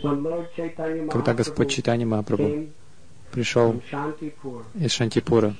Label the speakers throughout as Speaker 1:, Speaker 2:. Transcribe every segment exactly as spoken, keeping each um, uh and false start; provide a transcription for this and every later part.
Speaker 1: Когда Господь Чайтанья Махапрабху пришел из Шантипура,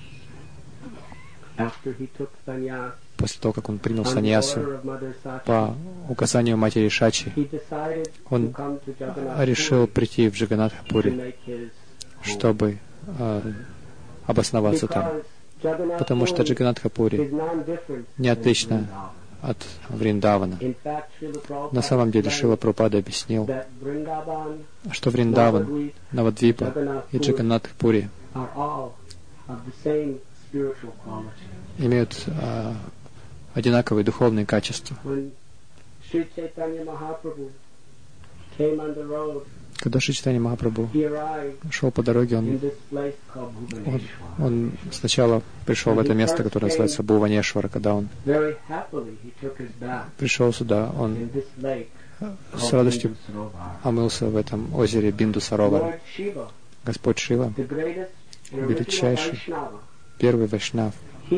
Speaker 1: после того, как он принял саньясу по указанию матери Шачи, он решил прийти в Джаганнатхапури, чтобы э, обосноваться там. Потому что Джаганнатхапури не отлично от Вриндавана. На самом деле Шрила Прабхупада объяснил, что Вриндаван, Навадвипа и Джаганнатхапури имеют а, одинаковые духовные качества. Когда Шри Чайтанья Махапрабху шел по дороге, он, он, он сначала пришел в это место, которое называется Бхуванешвара. Когда он пришел сюда, он с радостью омылся в этом озере Бинду Саровара. Господь Шива, величайший, первый вайшнав,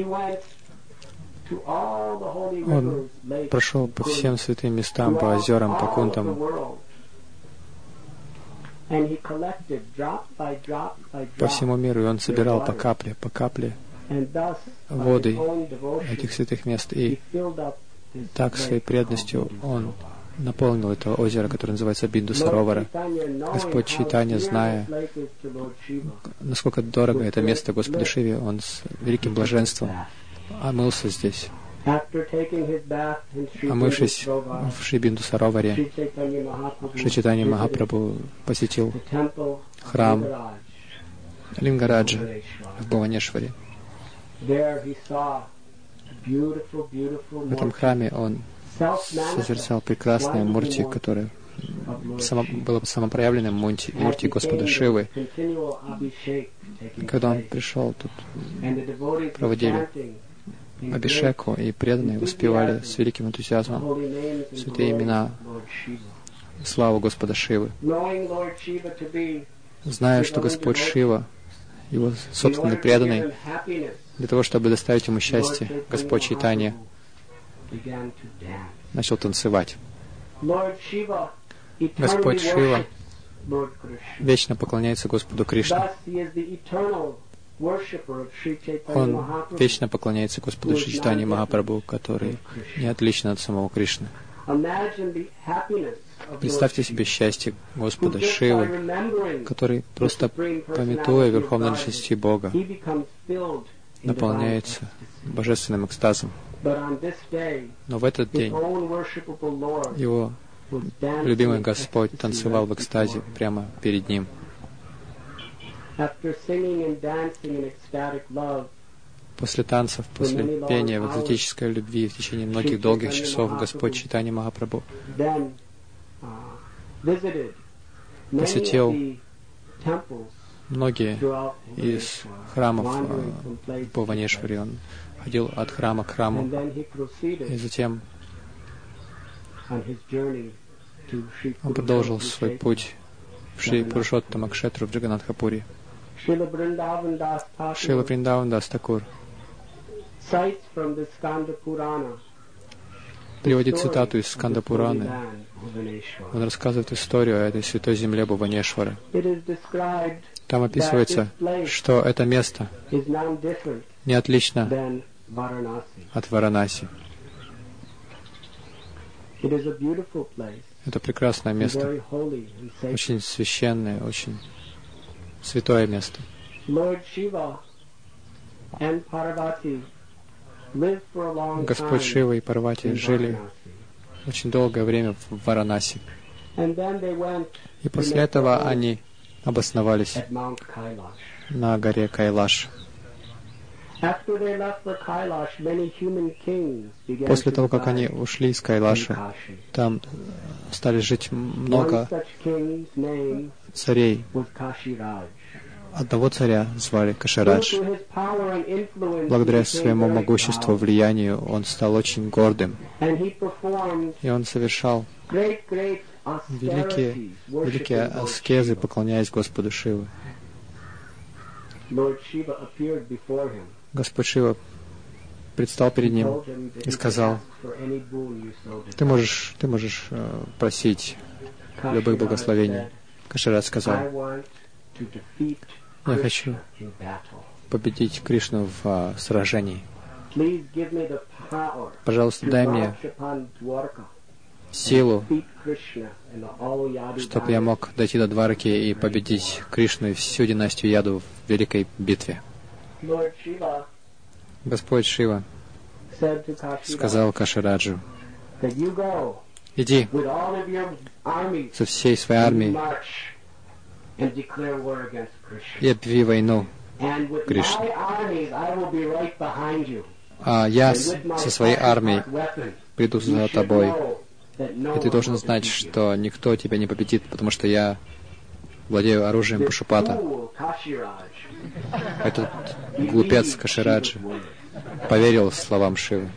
Speaker 1: он прошел по всем святым местам, по озерам, по кунтам, по всему миру, и он собирал по капле, по капле воды этих святых мест, и так своей преданностью он наполнил это озеро, которое называется Бинду Саровара. Господь Чайтанья, зная, насколько дорого это место Господу Шиве, он с великим блаженством омылся здесь. Омывшись в Шри Бинду Сароваре, Шри Чайтанья Махапрабху посетил храм Лингараджа в Бхуванешваре. В этом храме он созерцал прекрасное мурти, которое само, было самопроявленным мурти, мурти Господа Шивы. Когда он пришел, тут проводили абишеку, и преданные воспевали с великим энтузиазмом святые имена, славу Господа Шивы. Зная, что Господь Шива, его собственный преданный, для того, чтобы доставить ему счастье, Господь Чайтанья начал танцевать. Господь Шива вечно поклоняется Господу Кришне. Он вечно поклоняется Господу Шри Чайтанье Махапрабху, который не отличен от самого Кришны. Представьте себе счастье Господа Шивы, который, просто памятуя верховной личности Бога, наполняется божественным экстазом. Но в этот день его любимый Господь танцевал в экстазе прямо перед ним. После танцев, после пения в экзотической любви в течение многих долгих часов Господь Чайтанья Махапрабху посетил многие из храмов в Бхуванешваре. Он ходил от храма к храму, и затем он продолжил свой путь в Шри Пурушоттама Кшетру в Джаганнатхапури. Шрила Вриндаван Дас Такур приводит цитату из Сканда Пураны. Он рассказывает историю о этой святой земле Бхуванешвара. Там описывается, что это место не отлично от Варанаси. Это прекрасное место, очень священное, очень святое место. Господь Шива и Парвати жили очень долгое время в Варанаси. И после этого они обосновались на горе Кайлаш. После того, как они ушли из Кайлаша, там стали жить много царей. Одного царя звали Каширадж. Благодаря своему могуществу, влиянию, он стал очень гордым. И он совершал великие, великие аскезы, поклоняясь Господу Шиве. Господь Шива предстал перед ним и сказал: ты можешь, ты можешь просить любых благословений. Каширадж сказал: я хочу победить Кришну в а, сражении. Пожалуйста, дай мне силу, чтобы я мог дойти до Двараки и победить Кришну и всю династию Яду в великой битве. Господь Шива сказал Кашираджу: иди со всей своей армией и объяви войну Кришне. А я с, со своей армией приду за тобой. И ты должен знать, что никто тебя не победит, потому что я владею оружием Пашупата. Этот глупец Кашираджа поверил словам Шивы.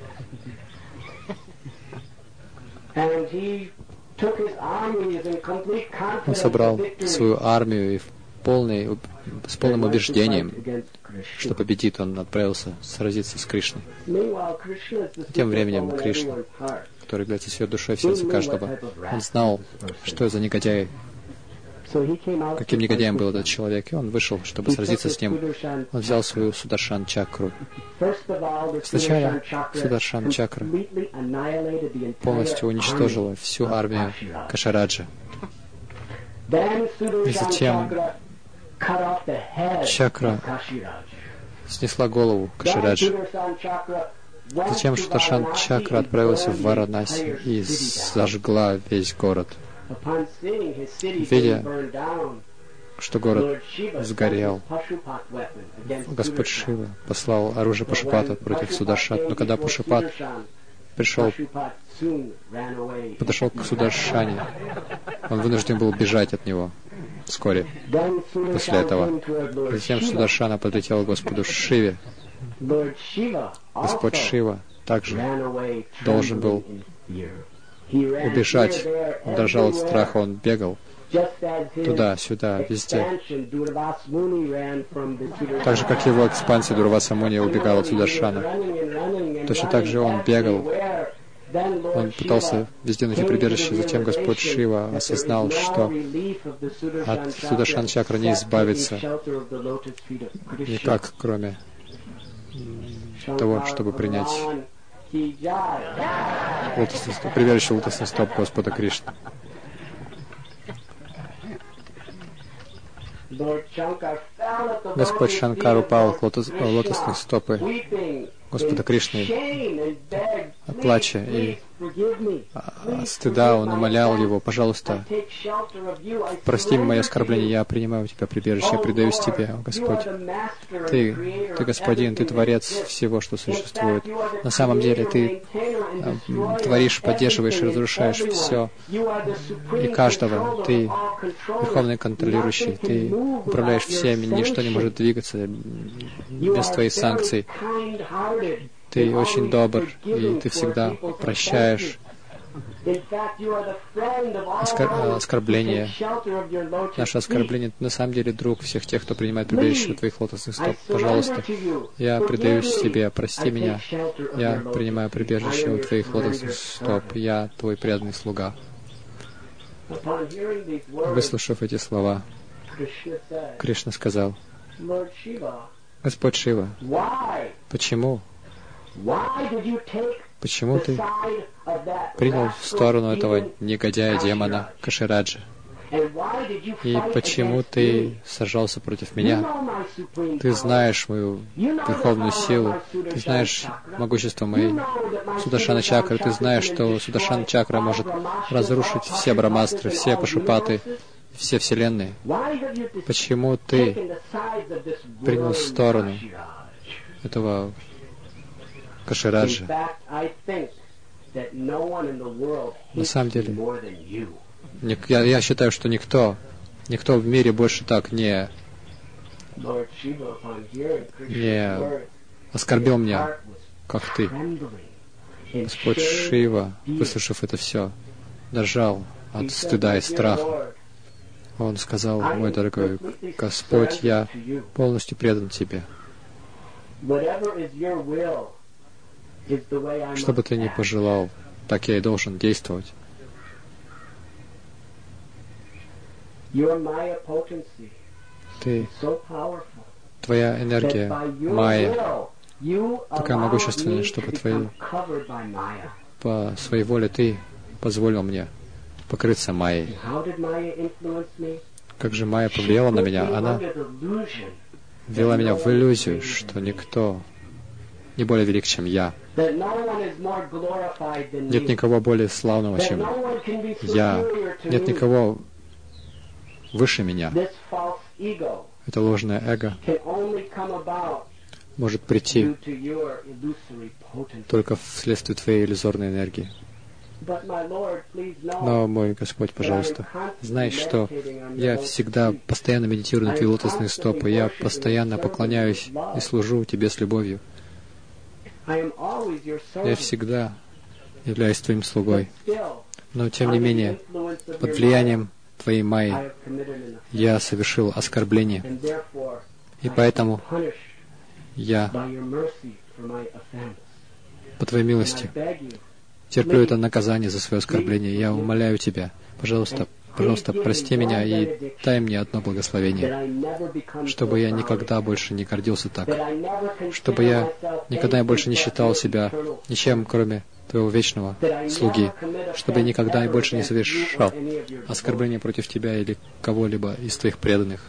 Speaker 1: Он собрал свою армию и в полной, с полным убеждением, что победит, он отправился сразиться с Кришной. Тем временем Кришна, который является всей душой в сердце каждого, он знал, что за негодяй, каким негодяем был этот человек, и он вышел, чтобы сразиться с ним. Он взял свою Сударшан чакру. Сначала Сударшан чакра полностью уничтожила всю армию Кашираджа. И затем чакра снесла голову Кашираджа. Затем Сударшан чакра отправилась в Варанаси и зажгла весь город. Видя, что город сгорел, Господь Шива послал оружие Пашупата против Сударшана. Но когда Пашупат пришел, подошел к Сударшане, он вынужден был бежать от него вскоре после этого. Затем Сударшана подлетел к Господу Шиве. Господь Шива также должен был убежать. Он дрожал от страха, он бегал туда, сюда, везде. Так же, как его экспансия Дурваса Муни убегал от Сударшана. Точно так же он бегал. Он пытался везде найти прибежище. Затем Господь Шива осознал, что от Сударшан чакры не избавиться никак, кроме того, чтобы принять лотосный стоп, прибежище лотосный стоп Господа Кришны. Господь Шанкар упал в лотос, лотосные стопы Господа Кришны от плача и от стыда. Он умолял его: пожалуйста, прости мое оскорбление, я принимаю у тебя прибежище, я предаюсь тебе, о Господь. Ты, ты Господин, ты Творец всего, что существует. На самом деле ты творишь, поддерживаешь и разрушаешь все и каждого. Ты Верховный контролирующий, ты управляешь всеми, ничто не может двигаться без твоих санкций. Ты очень добр, и ты всегда прощаешь оскор... оскорбления. Наше оскорбление, ты на самом деле друг всех тех, кто принимает прибежище у твоих лотосных стоп. Пожалуйста, я предаюсь тебе, прости меня. Я принимаю прибежище у твоих лотосных стоп. Я твой преданный слуга. Выслушав эти слова, Кришна сказал: Господь Шива, почему? Почему ты принял сторону этого негодяя-демона Кашираджа? И почему ты сражался против меня? Ты знаешь мою верховную силу, ты знаешь могущество моей Сударшана чакры, ты знаешь, что Сударшана чакра может разрушить все брамастры, все пашупаты, все вселенные. Почему ты принял сторону этого Кашираджа? На самом деле, я, я считаю, что никто, никто в мире больше так не, не оскорбил меня, как ты. Господь Шива, выслушав это все, дрожал от стыда и страха. Он сказал: мой дорогой Господь, я полностью предан тебе. Что бы ты ни пожелал, так я и должен действовать. Ты, Твоя энергия, майя, такая могущественная, что по Твоей, по своей воле Ты позволил мне покрыться майей. Как же майя повлияла на меня? Она ввела меня в иллюзию, что никто не более велик, чем я. Нет никого более славного, чем я. Нет никого выше меня. Это ложное эго может прийти только вследствие Твоей иллюзорной энергии. Но, мой Господь, пожалуйста, знай, что я всегда постоянно медитирую на Твои лотосные стопы, я постоянно поклоняюсь и служу Тебе с любовью. Я всегда являюсь Твоим слугой. Но, тем не менее, под влиянием Твоей майи я совершил оскорбление. И поэтому я, по Твоей милости, терплю это наказание за свое оскорбление. Я умоляю Тебя, пожалуйста, пожалуйста, прости меня и дай мне одно благословение, чтобы я никогда больше не гордился так, чтобы я никогда больше не считал себя ничем, кроме Твоего вечного слуги, чтобы я никогда и больше не совершал оскорбления против Тебя или кого-либо из Твоих преданных.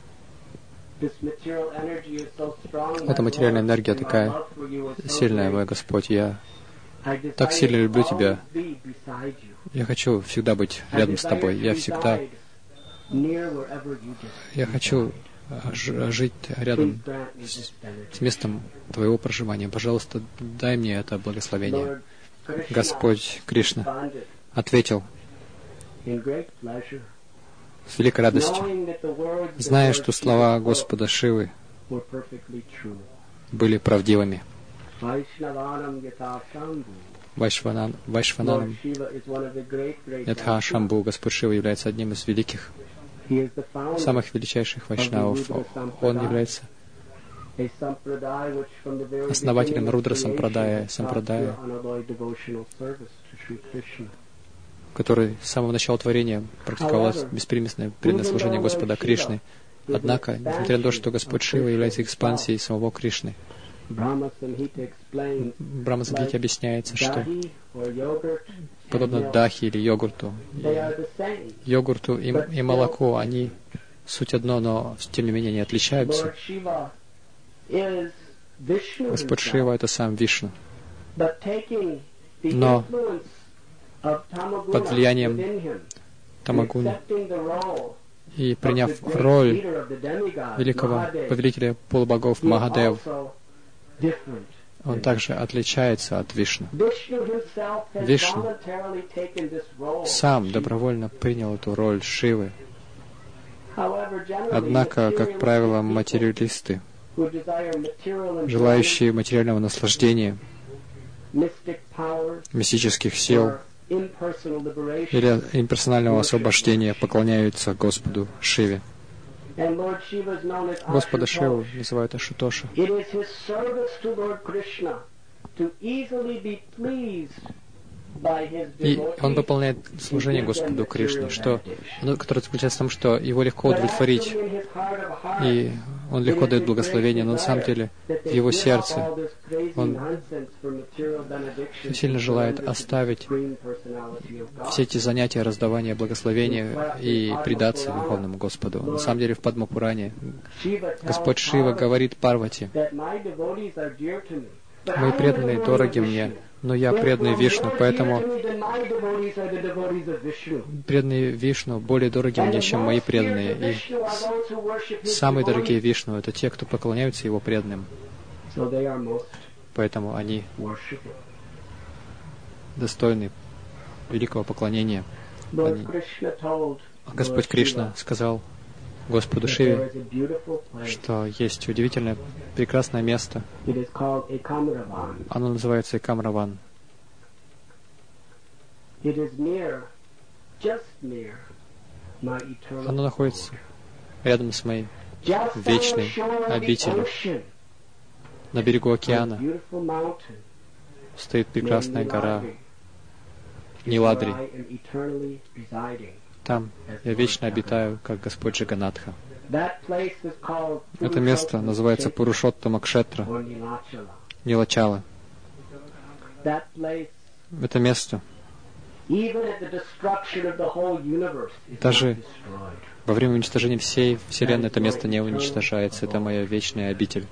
Speaker 1: Эта материальная энергия такая сильная, мой Господь. Я так сильно люблю Тебя. Я хочу всегда быть рядом с Тобой. Я всегда... Я хочу жить рядом с, с местом Твоего проживания. Пожалуйста, дай мне это благословение. Господь Кришна ответил с великой радостью, зная, что слова Господа Шивы были правдивыми. Вайшванан, Вайшвананом Ятха Шамбу, Господь Шива является одним из великих, самых величайших вайшнавов. Он является основателем Рудра Сампрадая, Сампрадая, который с самого начала творения практиковал беспримесное преданное служение Господа Кришны. Однако, несмотря на то, что Господь Шива является экспансией самого Кришны, в Брахма-самхите объясняется, что подобно дахе или йогурту, йогурту и, и молоко, они суть одно, но тем не менее они отличаются. Господь Шива — это сам Вишну. Но под влиянием Тамагуны и приняв роль великого повелителя полубогов Махадев, он также отличается от Вишну. Вишну сам добровольно принял эту роль Шивы. Однако, как правило, материалисты, желающие материального наслаждения, мистических сил или имперсонального освобождения, поклоняются Господу Шиве. Господа Шиву называют Ашутоша. И он выполняет служение Господу Кришне, что, которое заключается в том, что его легко удовлетворить, и он легко дает благословение, но на самом деле в его сердце он сильно желает оставить все эти занятия раздавания благословения и предаться Верховному Господу. На самом деле в Падма-пуране Господь Шива говорит Парвати: «Мои преданные дороги мне, но я преданный Вишну, поэтому преданные Вишну более дороги мне, чем мои преданные. И самые дорогие Вишну — это те, кто поклоняются Его преданным. Поэтому они достойны великого поклонения». Они... Господь Кришна сказал Господу Шиве, что есть удивительное, прекрасное место. Оно называется Экамраван. Оно находится рядом с моей вечной обителью. На берегу океана стоит прекрасная гора Ниладри, Там я вечно обитаю, как Господь Джаганатха. Это место называется Пурушоттама Кшетра, Нилачала. Это место даже во время уничтожения всей Вселенной это место не уничтожается. Это моя вечная обитель.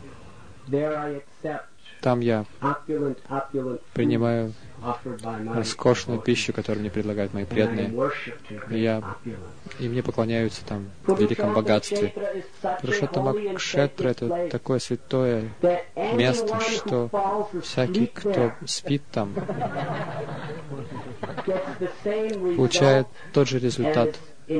Speaker 1: Там я принимаю роскошную пищу, которую мне предлагают мои преданные. И, я, и мне поклоняются там в великом богатстве. Пурушоттама Кшетра — это такое святое место, что всякий, кто спит там, получает тот же результат,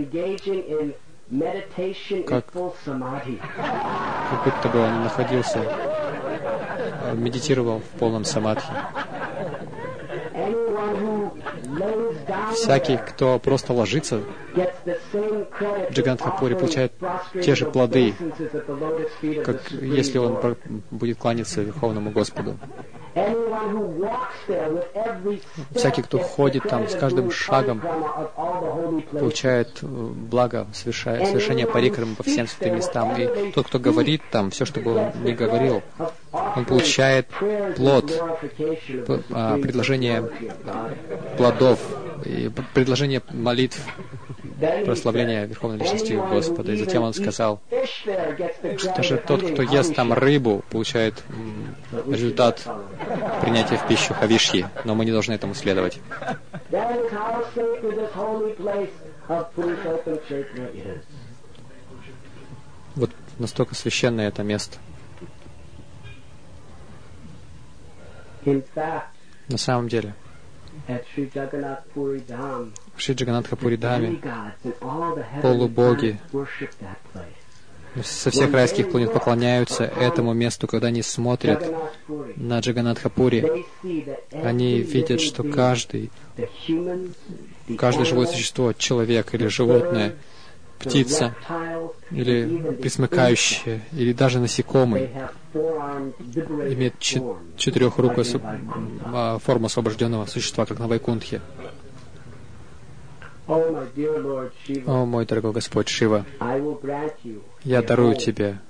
Speaker 1: как, как будто бы он находился, медитировал в полном самадхи. Всякий, кто просто ложится в Джаганатхапуре, получает те же плоды, как если он будет кланяться Верховному Господу. Всякий, кто ходит там с каждым шагом, получает благо совершения парикрамы по всем святым местам. И тот, кто говорит там, все, что бы он ни говорил, он получает плод, предложение плодов, и предложение молитв, прославления Верховной Личности Господа. И затем он сказал, что даже тот, кто ест там рыбу, получает результат принятия в пищу хавишьи, но мы не должны этому следовать. Вот настолько священное это место. На самом деле, в Шри Джаганатхапури Дхаме полубоги со всех райских планет поклоняются этому месту. Когда они смотрят на Джаганатхапури, они видят, что каждый, каждое живое существо, человек или животное, птица или пресмыкающее, или даже насекомый, имеет четырехрукую форму освобожденного существа, как на Вайкунтхе. О, мой дорогой Господь Шива, я дарую Тебе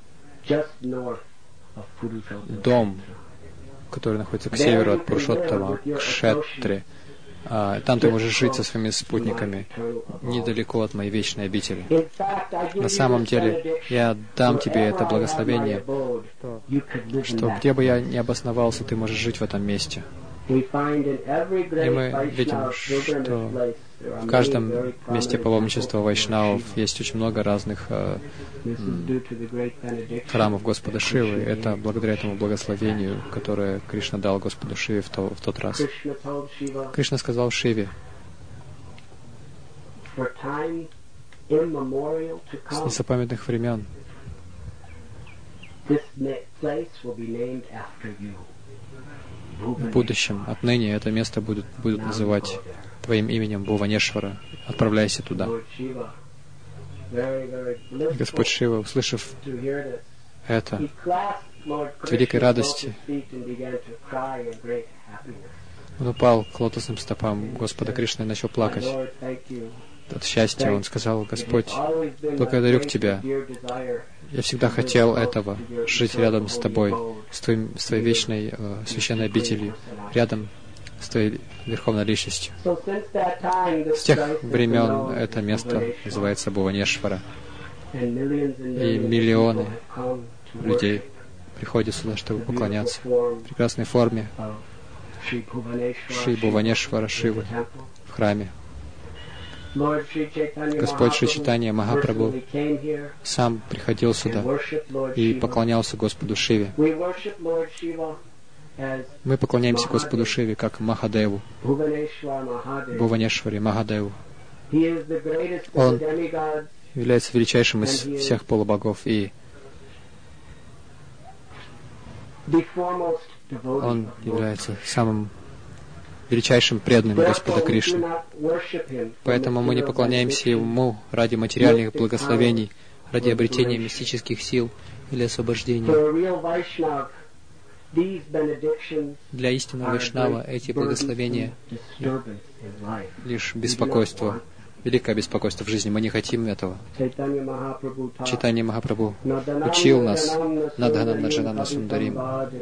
Speaker 1: дом, который находится к северу от Пурушоттама Кшетре. А, там ты можешь жить со своими спутниками, недалеко от моей вечной обители. На самом деле, я дам тебе это благословение, что где бы я ни обосновался, ты можешь жить в этом месте. И мы видим, что в каждом месте паломничества вайшнавов есть очень много разных э, храмов Господа Шивы. Это благодаря этому благословению, которое Кришна дал Господу Шиве в, то, в тот раз. Кришна сказал Шиве: с незапамятных времен в будущем, отныне это место будет, будут называть Твоим именем Бхуванешвара. Отправляйся туда. Господь Шива, услышав это, с великой радости, он упал к лотосным стопам Господа Кришны и начал плакать от счастья. Он сказал: Господь, благодарю Тебя. Я всегда хотел этого, жить рядом с Тобой, с, твоим, с Твоей вечной э, священной обителью, рядом с Твоей Верховной Личностью. С тех времен это место называется Бхуванешвара. И миллионы людей приходят сюда, чтобы поклоняться в прекрасной форме Шри Бхуванешвара Шивы в храме. Господь Шри Чайтанья Махапрабху сам приходил сюда и поклонялся Господу Шиве. Мы поклоняемся Господу Шиве как Махадеву, Бхуванешваре Махадеву. Он является величайшим из всех полубогов, и Он является самым величайшим преданным Господа Кришны. Поэтому мы не поклоняемся Ему ради материальных благословений, ради обретения мистических сил или освобождения. Для истинного вайшнава эти благословения лишь беспокойство великое беспокойство в жизни. Мы не хотим этого. Чайтанья Махапрабху учил нас Надханам Наджанам Сундарим.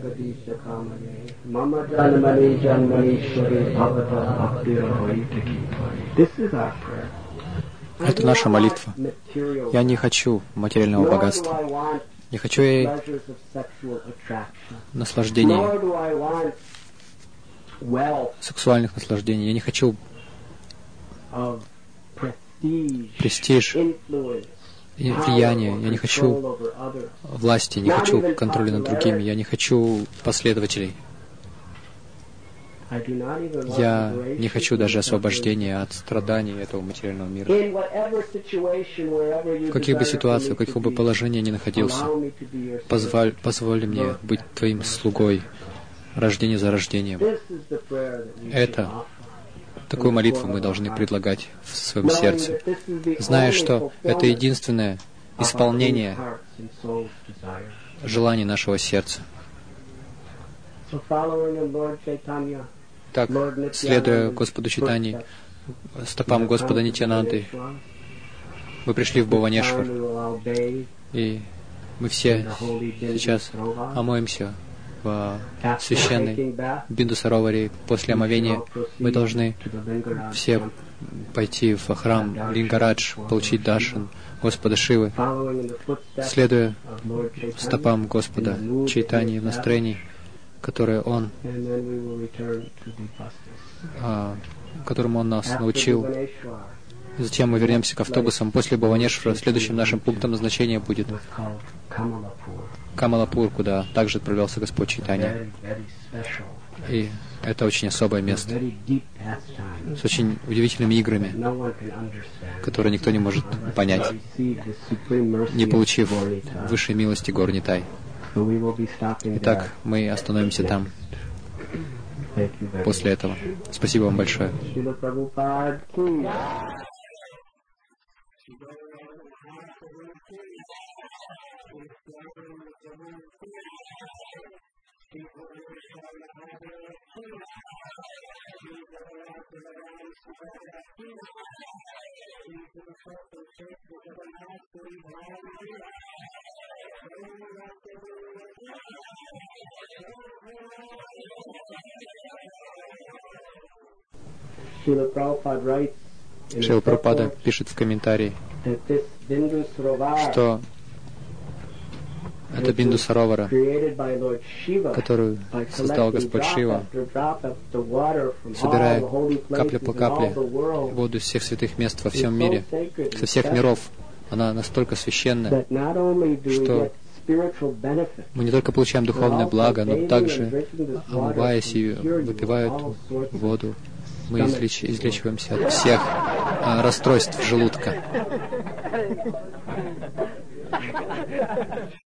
Speaker 1: Это наша молитва. Я не хочу материального богатства. Не хочу я наслаждений, сексуальных наслаждений. Я не хочу престиж и влияние. Я не хочу власти, не хочу контроля над другими. Я не хочу последователей. Я не хочу даже освобождения от страданий этого материального мира. В каких бы ситуациях, в каких бы положениях я ни находился, позволь, позволь мне быть Твоим слугой, рождение за рождением. Это, такую молитву мы должны предлагать в своем сердце, зная, что это единственное исполнение желаний нашего сердца. Так, следуя Господу Чайтаньи, стопам Господа Нитьянанды, мы пришли в Бхуванешвар, и мы все сейчас омоемся в священной Биндусароваре. После омовения мы должны все пойти в храм Лингарадж, получить даршан Господа Шивы, следуя стопам Господа Чайтаньи в настроении, которое Он, а, которому Он нас научил. Затем мы вернемся к автобусам. После Бхуванешвара следующим нашим пунктом назначения будет Камалапур, куда также отправлялся Господь Чайтанья. И это очень особое место, с очень удивительными играми, которые никто не может понять, не получив высшей милости гор Нитай. Итак, мы остановимся там после этого. Спасибо вам большое. Шрила Прабхупада пишет в комментарии, что это Биндусаровара, которую создал Господь Шива, собирая капля по капле воду из всех святых мест во всем мире, со всех миров. Она настолько священна, что мы не только получаем духовное благо, но также, омываясь и выпивая эту воду, мы излеч... излечиваемся от всех а, расстройств желудка.